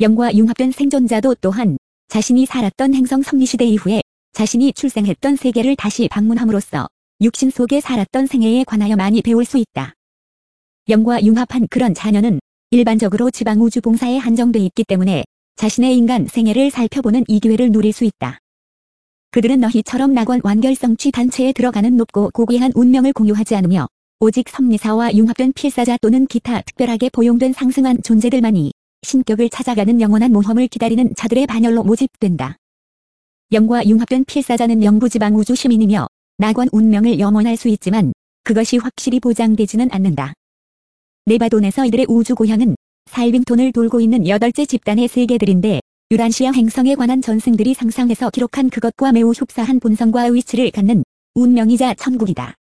영과 융합된 생존자도 또한 자신이 살았던 행성 섭리시대 이후에 자신이 출생했던 세계를 다시 방문함으로써 육신 속에 살았던 생애에 관하여 많이 배울 수 있다. 영과 융합한 그런 자녀는 일반적으로 지방우주 봉사에 한정돼 있기 때문에 자신의 인간 생애를 살펴보는 이 기회를 누릴 수 있다. 그들은 너희처럼 낙원 완결성취 단체에 들어가는 높고 고귀한 운명을 공유하지 않으며 오직 섭리사와 융합된 필사자 또는 기타 특별하게 포용된 상승한 존재들만이 신격을 찾아가는 영원한 모험을 기다리는 자들의 반열로 모집된다. 영과 융합된 필사자는 영부지방 우주 시민이며 낙원 운명을 염원할 수 있지만 그것이 확실히 보장되지는 않는다. 네바돈에서 이들의 우주 고향은 살빈톤을 돌고 있는 8째 집단의 세계들인데 유란시아 행성에 관한 전승들이 상상해서 기록한 그것과 매우 흡사한 본성과 위치를 갖는 운명이자 천국이다.